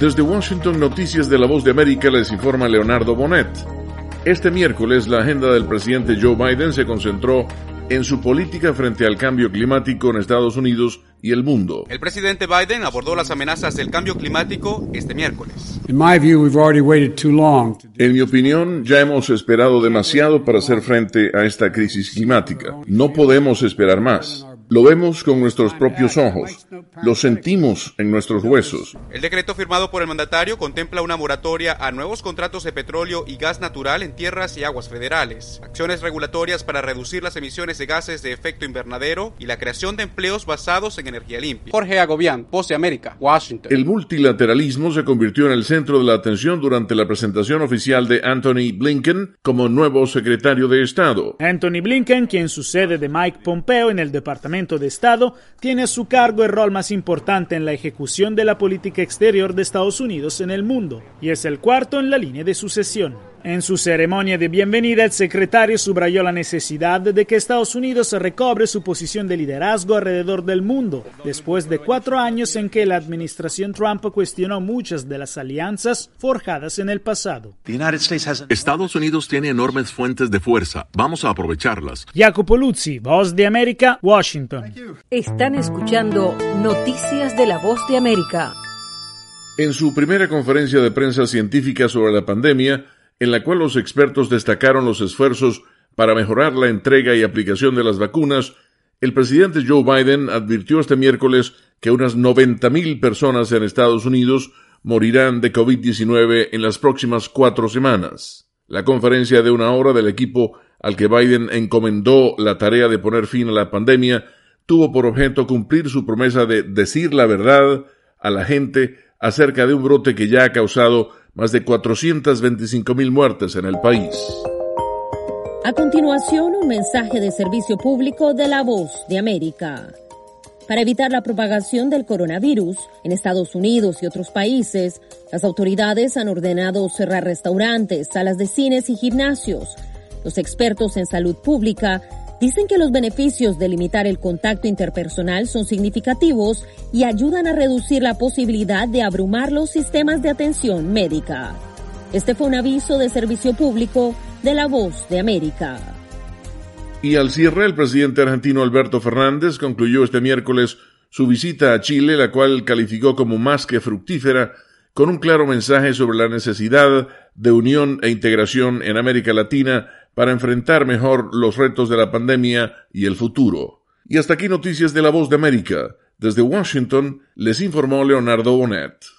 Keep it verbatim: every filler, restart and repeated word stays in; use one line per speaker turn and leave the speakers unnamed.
Desde Washington, Noticias de la Voz de América, les informa Leonardo Bonet. Este miércoles, la agenda del presidente Joe Biden se concentró en su política frente al cambio climático en Estados Unidos y el mundo.
El presidente Biden abordó las amenazas del cambio climático este miércoles.
In my view, we've already waited too long.
En mi opinión, ya hemos esperado demasiado para hacer frente a esta crisis climática. No podemos esperar más. Lo vemos con nuestros propios ojos. Lo sentimos en nuestros huesos.
El decreto firmado por el mandatario contempla una moratoria a nuevos contratos de petróleo y gas natural en tierras y aguas federales, acciones regulatorias para reducir las emisiones de gases de efecto invernadero y la creación de empleos basados en energía limpia.
Jorge Agobián, Voz de América, Washington.
El multilateralismo se convirtió en el centro de la atención durante la presentación oficial de Antony Blinken como nuevo secretario de Estado.
Antony Blinken, quien sucede de Mike Pompeo en el Departamento de Estado, tiene a su cargo el rol más importante en la ejecución de la política exterior de Estados Unidos en el mundo, y es el cuarto en la línea de sucesión. En su ceremonia de bienvenida, el secretario subrayó la necesidad de que Estados Unidos recobre su posición de liderazgo alrededor del mundo, después de cuatro años en que la administración Trump cuestionó muchas de las alianzas forjadas en el pasado.
Estados Unidos tiene enormes fuentes de fuerza. Vamos a aprovecharlas.
Jacopo Luzzi, Voz de América, Washington.
Están escuchando Noticias de la Voz de América.
En su primera conferencia de prensa científica sobre la pandemia, en la cual los expertos destacaron los esfuerzos para mejorar la entrega y aplicación de las vacunas, el presidente Joe Biden advirtió este miércoles que unas noventa mil personas en Estados Unidos morirán de COVID diecinueve en las próximas cuatro semanas. La conferencia de una hora del equipo al que Biden encomendó la tarea de poner fin a la pandemia tuvo por objeto cumplir su promesa de decir la verdad a la gente acerca de un brote que ya ha causado más de cuatrocientas veinticinco mil muertes en el país.
A continuación, un mensaje de servicio público de La Voz de América. Para evitar la propagación del coronavirus en Estados Unidos y otros países, las autoridades han ordenado cerrar restaurantes, salas de cines y gimnasios. Los expertos en salud pública dicen que los beneficios de limitar el contacto interpersonal son significativos y ayudan a reducir la posibilidad de abrumar los sistemas de atención médica. Este fue un aviso de servicio público de La Voz de América.
Y al cierre, el presidente argentino Alberto Fernández concluyó este miércoles su visita a Chile, la cual calificó como más que fructífera, con un claro mensaje sobre la necesidad de unión e integración en América Latina para enfrentar mejor los retos de la pandemia y el futuro. Y hasta aquí Noticias de la Voz de América. Desde Washington les informó Leonardo Bonet.